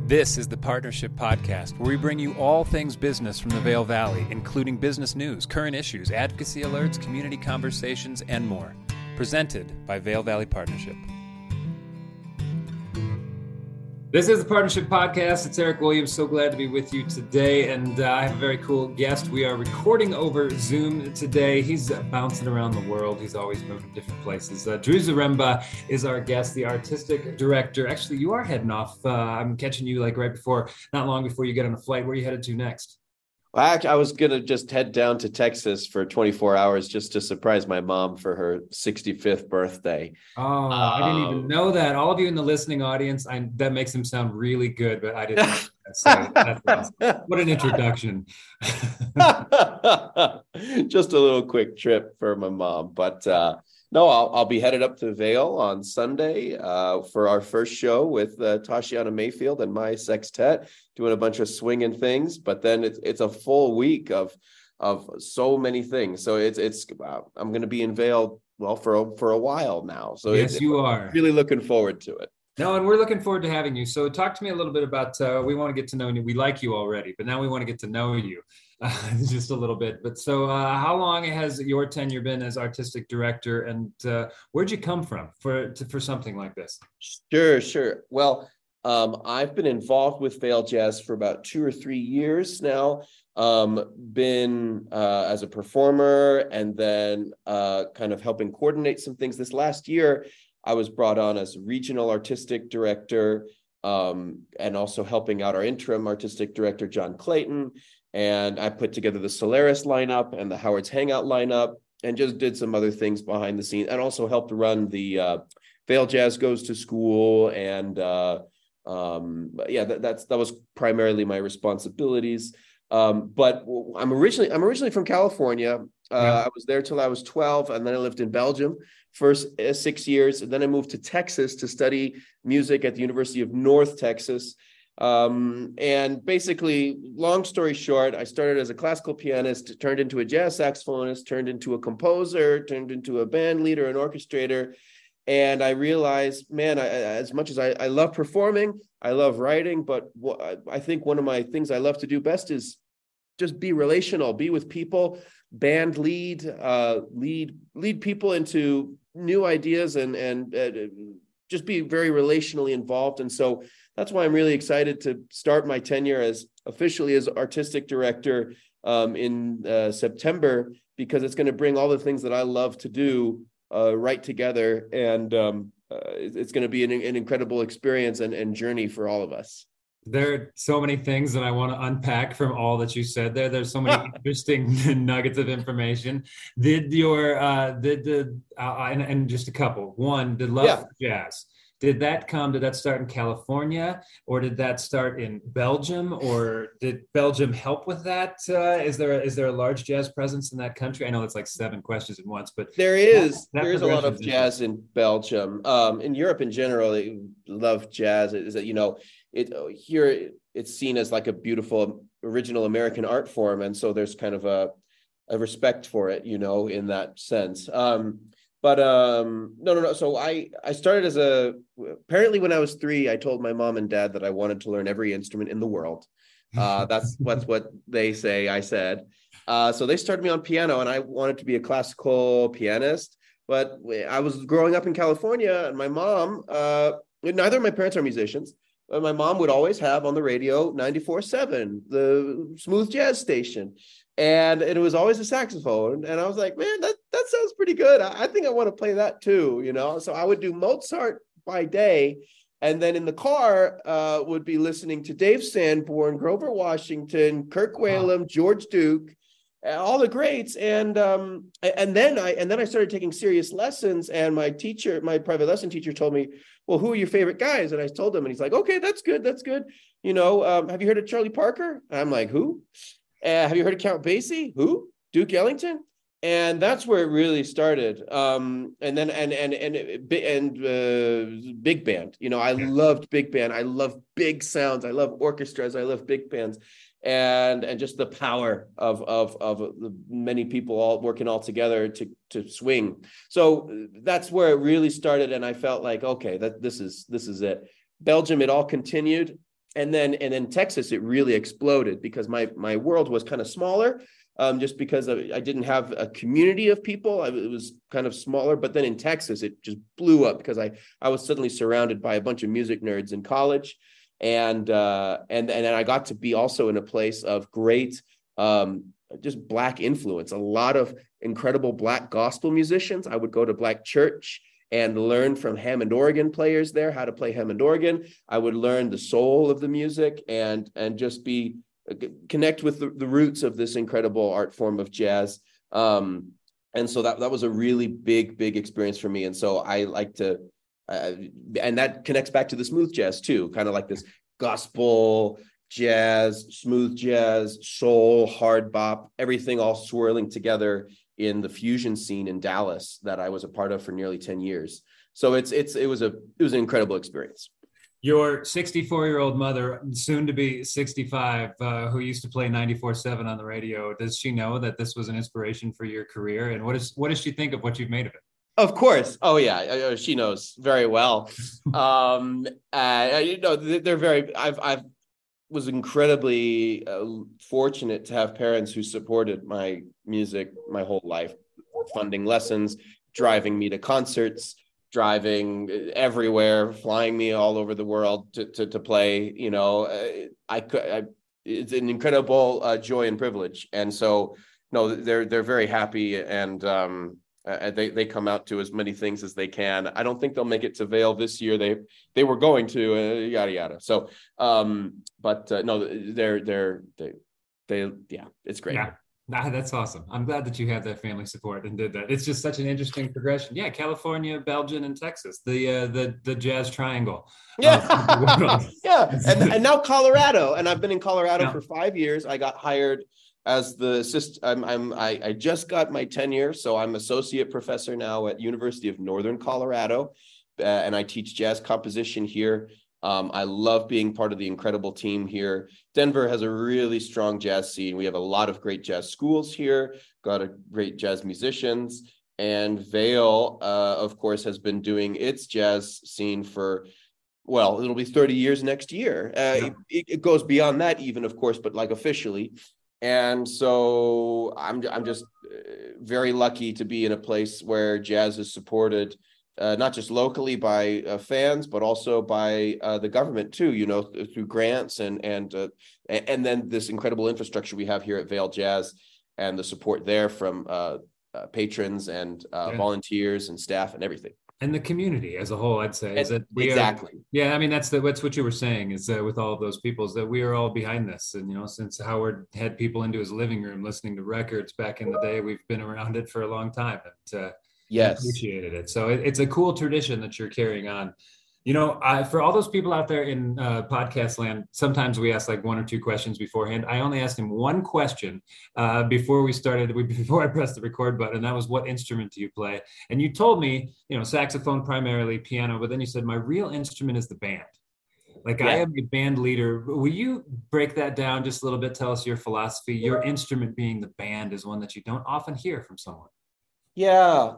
This is the Partnership Podcast, where we bring you all things business from the Vail Valley, including business news, current issues, advocacy alerts, community conversations, and more. Presented by Vail Valley Partnership. This is the Partnership Podcast. It's Eric Williams. So glad to be with you today. And I have a very cool guest. We are recording over Zoom today. He's bouncing around the world. He's always moving different places. Drew Zaremba is our guest, the artistic director. Actually, you are heading off. I'm catching you like not long before you get on a flight. Where are you headed to next? Well, I was going to just head down to Texas for 24 hours just to surprise my mom for her 65th birthday. Oh, I didn't even know that. All of you in the listening audience, that makes him sound really good, but I didn't know that. So that's awesome. What an introduction. Just a little quick trip for my mom. But no, I'll be headed up to Vail on Sunday for our first show with Tashiana Mayfield and my sextet, doing a bunch of swinging things. But then it's a full week of so many things. So it's I'm going to be in Vail for a while now. So yes, you are really looking forward to it. No, and we're looking forward to having you. So talk to me a little bit about, we want to get to know you. We like you already, but now we want to get to know you just a little bit. But so how long has your tenure been as artistic director, and where'd you come from for something like this? Sure. Well, I've been involved with Vail Jazz for about 2 or 3 years now. Been as a performer and then kind of helping coordinate some things. This last year, I was brought on as regional artistic director and also helping out our interim artistic director, John Clayton. And I put together the Solaris lineup and the Howard's Hangout lineup and just did some other things behind the scenes, and also helped run the Vail Jazz Goes to School. And that was primarily my responsibilities. But I'm originally from California. I was there till I was 12, and then I lived in Belgium for 6 years. And then I moved to Texas to study music at the University of North Texas. And basically, long story short, I started as a classical pianist, turned into a jazz saxophonist, turned into a composer, turned into a band leader, an orchestrator. And I realized, man, as much as I love performing, I love writing, but I think one of my things I love to do best is just be relational, be with people, band lead people into new ideas and just be very relationally involved. And so that's why I'm really excited to start my tenure officially as artistic director in September, because it's going to bring all the things that I love to do right together. And it's going to be an incredible experience and journey for all of us. There are so many things that I want to unpack from all that you said there. There's so many interesting nuggets of information. And just a couple. One, the love for jazz. Did that start in California, or did that start in Belgium, or did Belgium help with that? Is there a large jazz presence in that country? I know it's like 7 questions at once, but there is a lot of jazz in Belgium. In Europe in general, they love jazz. Is that, here it's seen as like a beautiful original American art form, and so there's kind of a respect for it, in that sense. No. So I started apparently when I was 3, I told my mom and dad that I wanted to learn every instrument in the world. That's what they say. I said. So they started me on piano, and I wanted to be a classical pianist. But I was growing up in California, and my mom, neither of my parents are musicians. But my mom would always have on the radio 94.7, the smooth jazz station. And it was always a saxophone. And I was like, man, that sounds pretty good. I think I want to play that too, So I would do Mozart by day. And then in the car, would be listening to Dave Sanborn, Grover Washington, Kirk Whalum, George Duke, all the greats. And then I started taking serious lessons. And my private lesson teacher told me, well, who are your favorite guys? And I told him, and he's like, okay, that's good. Have you heard of Charlie Parker? And I'm like, who? Have you heard of Count Basie? Who? Duke Ellington? And that's where it really started. And big band. I loved big band. I love big sounds. I love orchestras. I love big bands, and just the power of many people all working all together to swing. So that's where it really started, and I felt like, okay, this is it. Belgium, it all continued. And then Texas, it really exploded because my world was kind of smaller, just because I didn't have a community of people. It was kind of smaller. But then in Texas, it just blew up because I was suddenly surrounded by a bunch of music nerds in college, and then I got to be also in a place of great just Black influence. A lot of incredible Black gospel musicians. I would go to Black church and learn from Hammond organ players there how to play Hammond organ. I would learn the soul of the music and just connect with the roots of this incredible art form of jazz. And so that was a really big experience for me. And so I like to, and that connects back to the smooth jazz too, kind of like this gospel, jazz, smooth jazz, soul, hard bop, everything all swirling together in the fusion scene in Dallas that I was a part of for nearly 10 years. So it was an incredible experience. Your 64-year-old mother, soon to be 65, who used to play 94.7 on the radio, does she know that this was an inspiration for your career? And what does she think of what you've made of it? Of course. Oh yeah. She knows very well. They're very, I've was incredibly fortunate to have parents who supported my music my whole life, funding lessons, driving me to concerts, driving everywhere, flying me all over the world to play. It's an incredible joy and privilege. And so, no, they're very happy, and they come out to as many things as they can. I don't think they'll make it to Vail this year. They were going to, yada yada. So, no, it's great. Yeah. Nah, that's awesome. I'm glad that you had that family support and did that. It's just such an interesting progression. Yeah, California, Belgium, and Texas, the jazz triangle. Yeah, yeah, and now Colorado, and I've been in Colorado for 5 years. I got hired as the assistant. I just got my tenure, so I'm associate professor now at University of Northern Colorado, and I teach jazz composition here. I love being part of the incredible team here. Denver has a really strong jazz scene. We have a lot of great jazz schools here, got a great jazz musicians, and Vail, of course, has been doing its jazz scene for, well, it'll be 30 years next year. It goes beyond that even, of course, but like officially. And so I'm just very lucky to be in a place where jazz is supported, not just locally by fans, but also by the government too, through grants and then this incredible infrastructure we have here at Vail Jazz, and the support there from patrons and volunteers and staff and everything. And the community as a whole, I'd say, is that exactly. I mean, that's what you were saying, is that with all of those people, is that we are all behind this. And, since Howard had people into his living room listening to records back in the day, we've been around it for a long time. And, yes, appreciated it. So it's a cool tradition that you're carrying on. For all those people out there in podcast land, sometimes we ask like one or two questions beforehand. I only asked him one question before I pressed the record button, and that was, what instrument do you play? And you told me, saxophone primarily, piano, but then you said, my real instrument is the band. Like, I am a band leader. Will you break that down just a little bit? Tell us your philosophy. Your instrument being the band is one that you don't often hear from someone. Yeah.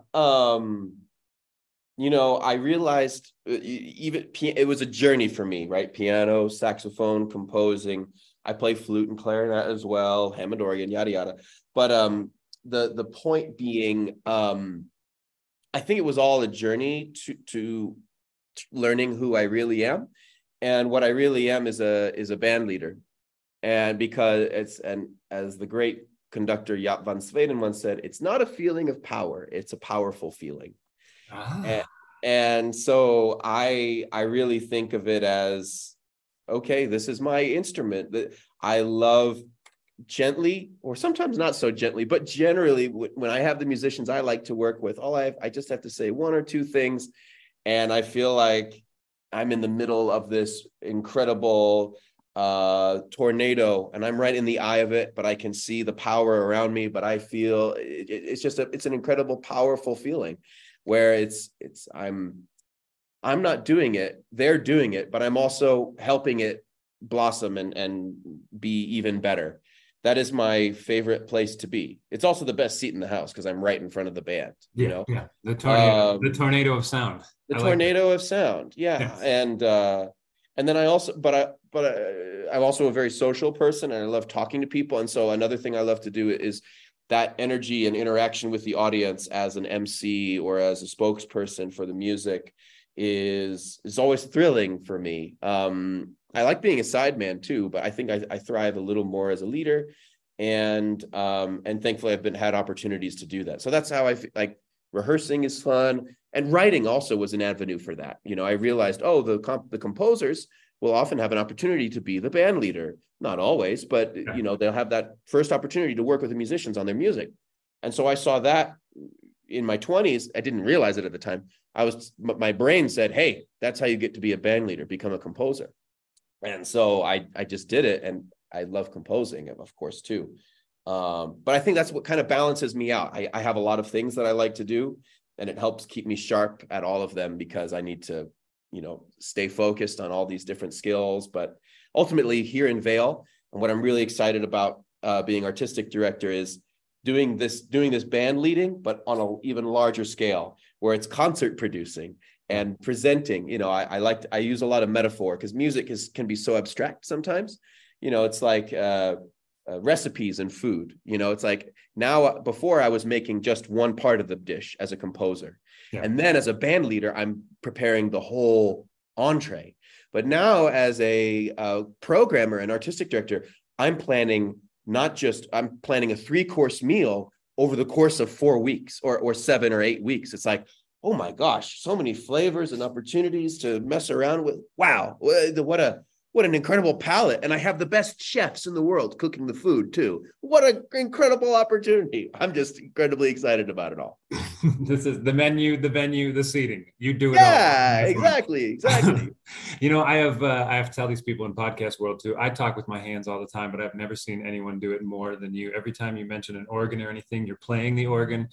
I realized it was a journey for me, right? Piano, saxophone, composing. I play flute and clarinet as well, Hammond organ, yada, yada. But the point being, I think it was all a journey to learning who I really am. And what I really am is a band leader. And because as the great conductor Jaap van Zweden once said, it's not a feeling of power, it's a powerful feeling. And so I really think of it as, okay, this is my instrument that I love gently, or sometimes not so gently, but generally when I have the musicians I like to work with, I just have to say one or two things, and I feel like I'm in the middle of this incredible tornado, and I'm right in the eye of it, but I can see the power around me. But I feel it's an incredible, powerful feeling where I'm not doing it, they're doing it, but I'm also helping it blossom and be even better. That is my favorite place to be. It's also the best seat in the house because I'm right in front of the band. Yeah. The tornado of sound. The tornado of sound. Yeah. and then I'm also a very social person, and I love talking to people. And so another thing I love to do is that energy and interaction with the audience as an MC or as a spokesperson for the music is always thrilling for me. I like being a sideman too, but I think I thrive a little more as a leader, and thankfully I've had opportunities to do that. So that's how I feel. Like, rehearsing is fun, and writing also was an avenue for that. I realized, the composers will often have an opportunity to be the band leader. Not always, but they'll have that first opportunity to work with the musicians on their music. And so I saw that in my 20s. I didn't realize it at the time. My brain said, hey, that's how you get to be a band leader, become a composer. And so I just did it, and I love composing, of course, too. But I think that's what kind of balances me out. I have a lot of things that I like to do, and it helps keep me sharp at all of them, because I need to, stay focused on all these different skills. But ultimately, here in Vail, and what I'm really excited about being artistic director is doing this band leading, but on an even larger scale, where it's concert producing and presenting. I use a lot of metaphor, because music can be so abstract sometimes. It's like recipes and food. It's like, now, before I was making just one part of the dish as a composer. Yeah. And then as a band leader, I'm preparing the whole entree. But now, as a programmer and artistic director, I'm planning a 3-course meal over the course of 4 weeks or 7 or 8 weeks. It's like, oh my gosh, so many flavors and opportunities to mess around with. Wow, what an incredible palette. And I have the best chefs in the world cooking the food too. What an incredible opportunity. I'm just incredibly excited about it all. This is the menu, the venue, the seating. You do it all. Yeah, exactly. I have to tell these people in podcast world too, I talk with my hands all the time, but I've never seen anyone do it more than you. Every time you mention an organ or anything, you're playing the organ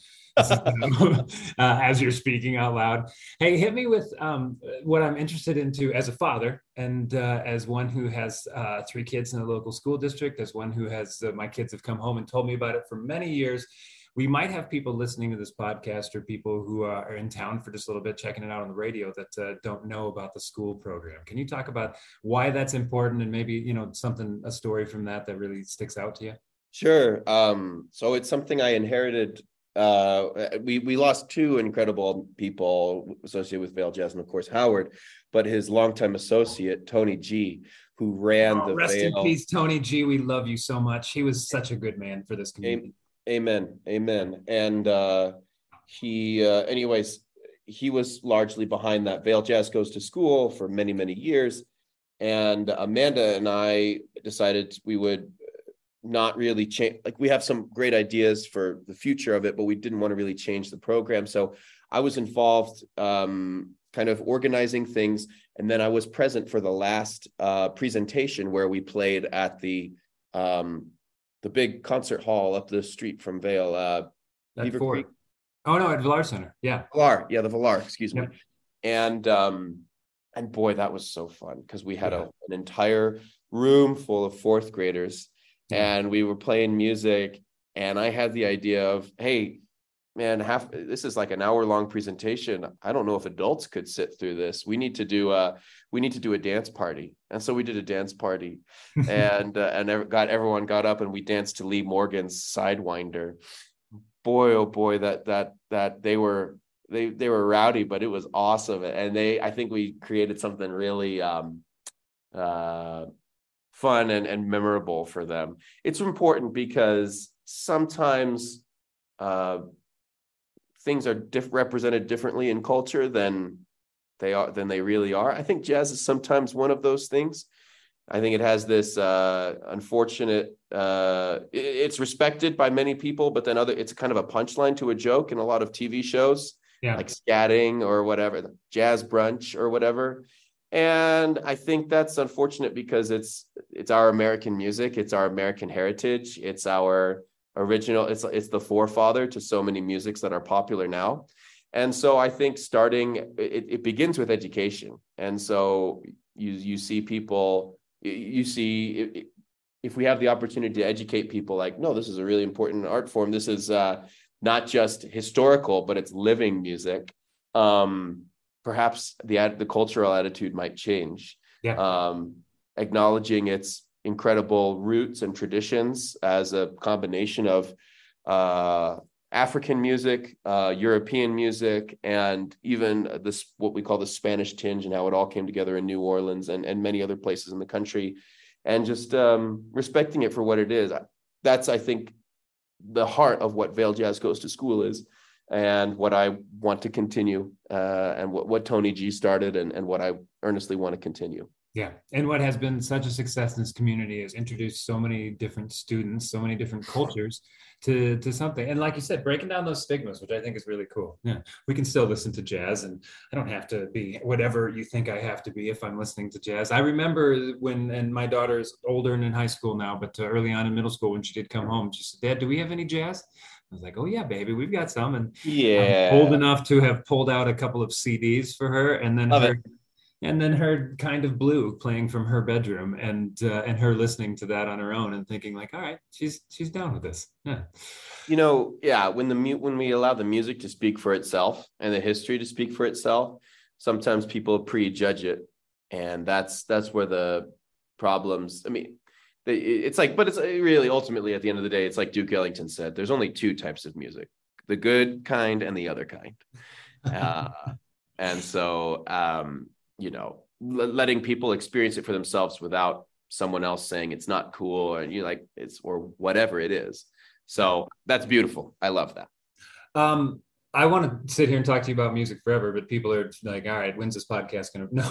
as you're speaking out loud. Hey, hit me with what I'm interested into as a father, and as one who has 3 kids in a local school district, as one who has, my kids have come home and told me about it for many years. We might have people listening to this podcast, or people who are in town for just a little bit, checking it out on the radio, that don't know about the school program. Can you talk about why that's important, and maybe, a story from that really sticks out to you? Sure. So it's something I inherited. We lost 2 incredible people associated with Vail Jazz, and of course Howard, but his longtime associate, Tony G., who ran the rest Vail. in peace, Tony G. We love you so much. He was such a good man for this community. Amen. And he was largely behind that. Vail Jazz Goes to School for many, many years. And Amanda and I decided we would not really change. Like, we have some great ideas for the future of it, but we didn't want to really change the program. So I was involved, kind of organizing things. And then I was present for the last presentation, where we played at the big concert hall up the street from Vail, Beaver Creek. Oh no, at Villar Center. Yeah. The Villar, excuse me. And boy, that was so fun, because we had an entire room full of 4th graders, and we were playing music, and I had the idea of, hey, man, this is like an hour-long presentation. I don't know if adults could sit through this. We need to do a dance party. And so we did a dance party, and everyone got up, and we danced to Lee Morgan's Sidewinder. Boy, oh boy, that they were rowdy, but it was awesome. And I think we created something really fun and memorable for them. It's important, because sometimes things are represented differently in culture than they really are. I think jazz is sometimes one of those things. I think it has this unfortunate, it's respected by many people, but then it's kind of a punchline to a joke in a lot of TV shows, like Scatting or whatever, Jazz Brunch or whatever. And I think that's unfortunate, because it's our American music, it's our American heritage, it's our original, it's the forefather to so many musics that are popular now. And so I think it begins with education. And so you see people, if we have the opportunity to educate people, like, no, this is a really important art form. This is not just historical, but it's living music. Perhaps the cultural attitude might change. Yeah. Acknowledging its incredible roots and traditions as a combination of African music, European music, and even this, what we call the Spanish tinge, and how it all came together in New Orleans and many other places in the country, and just respecting it for what it is. That's, I think, the heart of what Vail Jazz Goes to School is, and what I want to continue, and what Tony G started, and what I earnestly want to continue. Yeah. And what has been such a success in this community is introduced so many different students, so many different cultures to something. And like you said, breaking down those stigmas, which I think is really cool. Yeah. We can still listen to jazz, and I don't have to be whatever you think I have to be if I'm listening to jazz. I remember when, and my daughter's older and in high school now, but early on in middle school, when she did come home, she said, "Dad, do we have any jazz?" I was like, "Oh yeah, baby, we've got some." And Yeah. I'm old enough to have pulled out a couple of CDs for her, and then her kind of blue playing from her bedroom, and her listening to that on her own and thinking like, all right, she's down with this. Yeah. When we allow the music to speak for itself and the history to speak for itself, sometimes people prejudge it, and that's where the problems. I mean, it's like, but it's really ultimately at the end of the day, it's like Duke Ellington said, there's only two types of music: the good kind and the other kind. And so letting people experience it for themselves without someone else saying it's not cool, and or whatever it is. So that's beautiful. I love that. I want to sit here and talk to you about music forever, but people are like, all right, when's this podcast going to, no,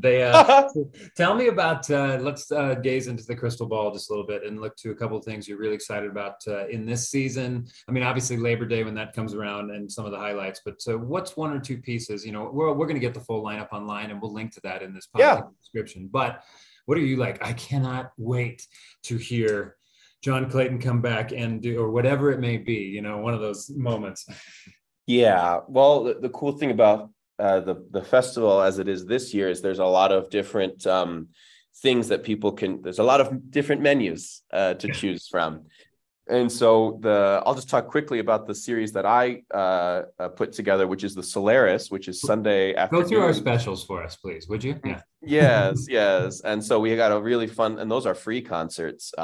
tell me about, let's gaze into the crystal ball just a little bit and look to a couple of things you're really excited about in this season. I mean, obviously Labor Day when that comes around and some of the highlights, but what's one or two pieces, we're going to get the full lineup online, and we'll link to that in this podcast description. But what are you like? I cannot wait to hear John Clayton come back and do, or whatever it may be, one of those moments. Yeah, well, the cool thing about the festival as it is this year is there's a lot of different things that people can. There's a lot of different menus to choose from, and so I'll just talk quickly about the series that I put together, which is the Solaris, which is Sunday afternoon. Go through our specials for us, please, would you? Yeah. Yes, and so we got a really fun, and those are free concerts.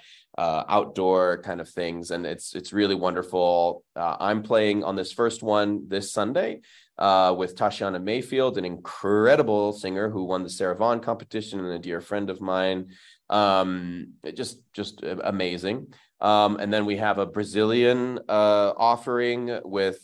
Outdoor kind of things, and it's really wonderful. I'm playing on this first one this Sunday with Tashiana Mayfield, an incredible singer who won the Sarah Vaughan competition and a dear friend of mine. Just amazing. And then we have a Brazilian offering with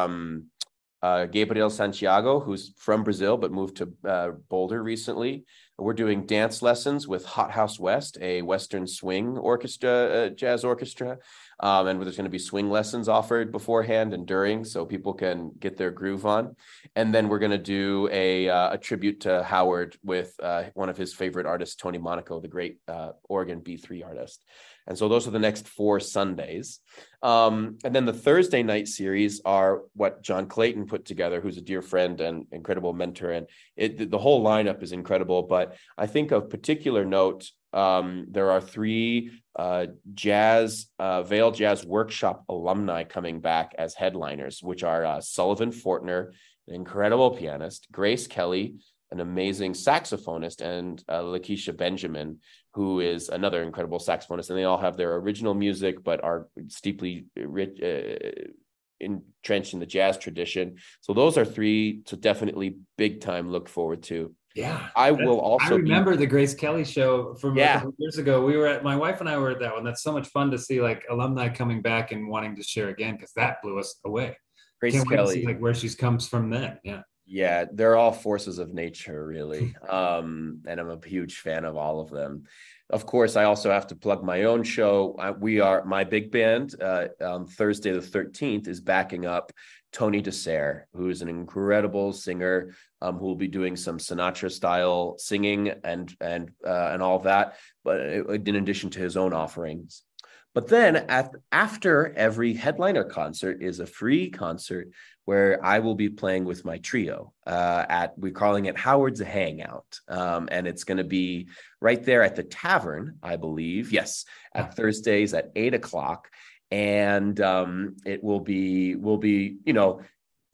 Gabriel Santiago, who's from Brazil but moved to Boulder recently. We're doing dance lessons with Hot House West, a Western swing orchestra, jazz orchestra. And there's going to be swing lessons offered beforehand and during, so people can get their groove on. And then we're going to do a tribute to Howard with one of his favorite artists, Tony Monaco, the great Oregon B3 artist. And so those are the next 4 Sundays. And then the Thursday night series are what John Clayton put together, who's a dear friend and incredible mentor. And the whole lineup is incredible. But I think of particular note, there are 3 Vail Jazz Workshop alumni coming back as headliners, which are Sullivan Fortner, an incredible pianist, Grace Kelly, an amazing saxophonist, and Lakeisha Benjamin, who is another incredible saxophonist. And they all have their original music, but are steeply rich, entrenched in the jazz tradition. So those are 3 to definitely big time look forward to. Yeah, I remember the Grace Kelly show from a couple years ago. My wife and I were at that one. That's so much fun to see, like, alumni coming back and wanting to share again, because that blew us away. Grace Kelly, see, where she comes from then. Yeah, they're all forces of nature, really. And I'm a huge fan of all of them. Of course, I also have to plug my own show. My big band on Thursday the 13th is backing up Tony Dessert, who is an incredible singer who will be doing some Sinatra style singing and all that, but in addition to his own offerings. But then after every headliner concert is a free concert where I will be playing with my trio we're calling it Howard's Hangout. And it's going to be right there at the Tavern, I believe. Yes, at Thursdays at 8:00. And it will be,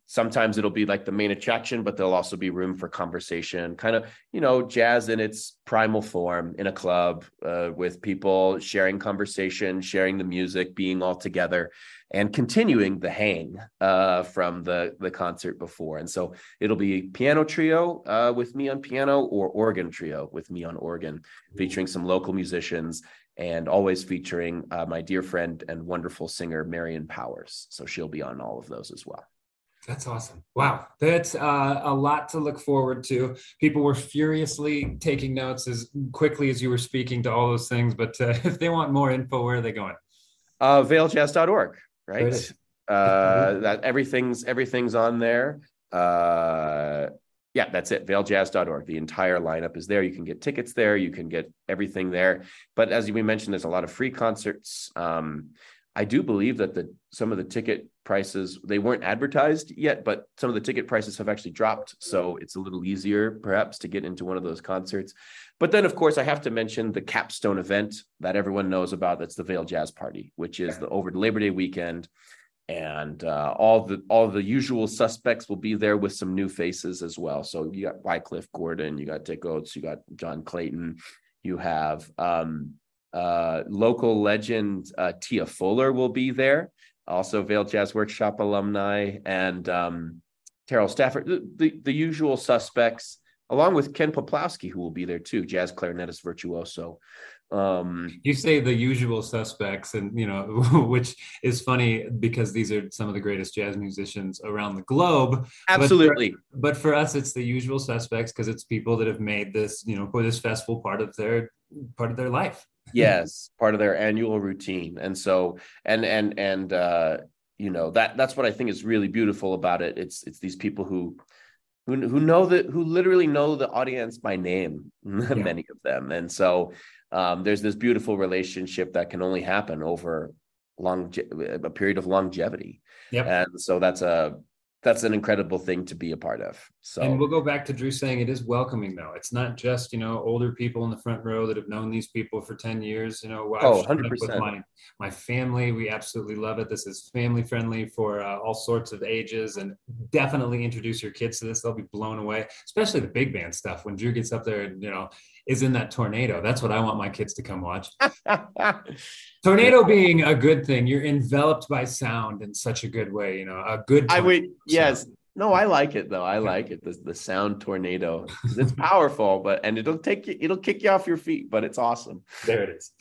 sometimes it'll be like the main attraction, but there'll also be room for conversation, kind of, jazz in its primal form in a club, with people sharing conversation, sharing the music, being all together, and continuing the hang from the concert before. And so it'll be piano trio with me on piano, or organ trio with me on organ, featuring some local musicians, and always featuring my dear friend and wonderful singer, Marion Powers. So she'll be on all of those as well. That's awesome. Wow. That's a lot to look forward to. People were furiously taking notes as quickly as you were speaking to all those things. But if they want more info, where are they going? ValeJazz.org, right? That That everything's on there. Yeah, that's it. ValeJazz.org. The entire lineup is there. You can get tickets there. You can get everything there. But as we mentioned, there's a lot of free concerts. I do believe that some of the ticket prices, they weren't advertised yet, but some of the ticket prices have actually dropped. So it's a little easier perhaps to get into one of those concerts. But then, of course, I have to mention the capstone event that everyone knows about. That's the Vail Jazz Party, which is over the Labor Day weekend. And all the usual suspects will be there with some new faces as well. So you got Wycliffe Gordon, you got Dick Oates, you got John Clayton, you have local legend Tia Fuller will be there, also Vail Jazz Workshop alumni, and Terrell Stafford, the usual suspects, along with Ken Poplawski, who will be there too, jazz clarinetist virtuoso. You say the usual suspects, and which is funny because these are some of the greatest jazz musicians around the globe. Absolutely. But for us, it's the usual suspects because it's people that have made this, for this festival part of their life. Yes, part of their annual routine. And so, that's what I think is really beautiful about it. It's these people who literally know the audience by name, many of them. And so there's this beautiful relationship that can only happen over a period of longevity. Yep. And so that's an incredible thing to be a part of. So, and we'll go back to Drew saying it is welcoming, though. It's not just, older people in the front row that have known these people for 10 years. I've 100%. with my family. We absolutely love it. This is family friendly for all sorts of ages, and definitely introduce your kids to this. They'll be blown away, especially the big band stuff. When Drew gets up there and, is in that tornado. That's what I want my kids to come watch. Tornado being a good thing. You're enveloped by sound in such a good way, a good. Yes. No, I like it though. I like it. The sound tornado. It's powerful, and it'll kick you off your feet, but it's awesome. There it is.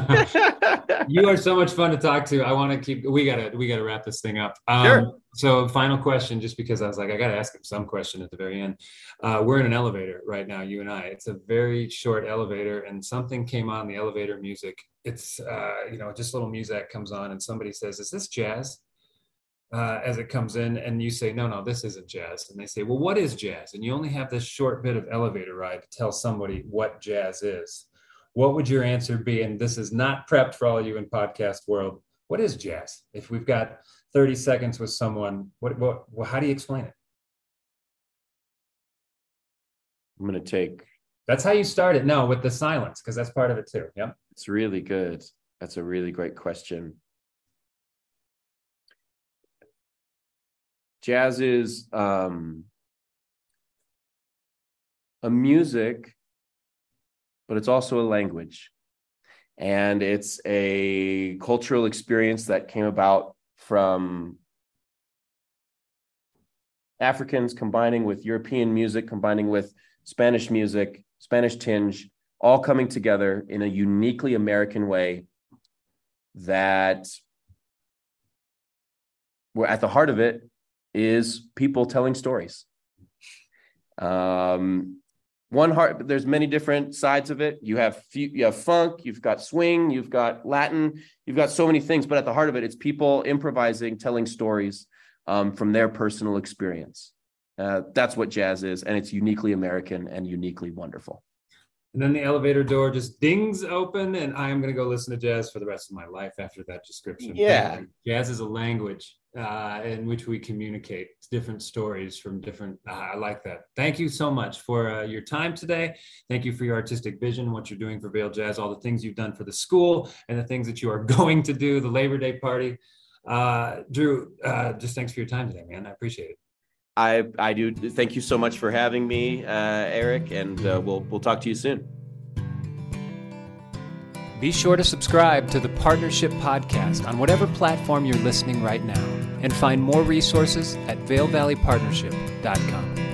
You are so much fun to talk to. I want to we gotta wrap this thing up. Sure. So final question, just because I was like, I got to ask him some question at the very end. We're in an elevator right now, you and I. It's a very short elevator, and something came on the elevator music. It's, just little music comes on, and somebody says, "Is this jazz?" As it comes in, and you say, no, this isn't jazz. And they say, well, what is jazz? And you only have this short bit of elevator ride to tell somebody what jazz is. What would your answer be? And this is not prepped for all of you in podcast world. What is jazz? If we've got 30 seconds with someone, how do you explain it? I'm going to take. That's how you start it. No, with the silence, because that's part of it too. Yeah. It's really good. That's a really great question. Jazz is a music, but it's also a language. And it's a cultural experience that came about from Africans combining with European music, combining with Spanish music, Spanish tinge, all coming together in a uniquely American way that we're at the heart of it is people telling stories. There's many different sides of it. You have funk, you've got swing, you've got Latin, you've got so many things, but at the heart of it, it's people improvising, telling stories from their personal experience. That's what jazz is, and it's uniquely American and uniquely wonderful. And then the elevator door just dings open, and I'm going to go listen to jazz for the rest of my life after that description. Yeah. Jazz is a language in which we communicate different stories from different, I like that. Thank you so much for your time today. Thank you for your artistic vision, what you're doing for Vail Jazz, all the things you've done for the school, and the things that you are going to do, the Labor Day party. Drew, just thanks for your time today, man. I appreciate it. I do. Thank you so much for having me, Eric, and we'll talk to you soon. Be sure to subscribe to the Partnership Podcast on whatever platform you're listening right now, and find more resources at ValeValleyPartnership.com.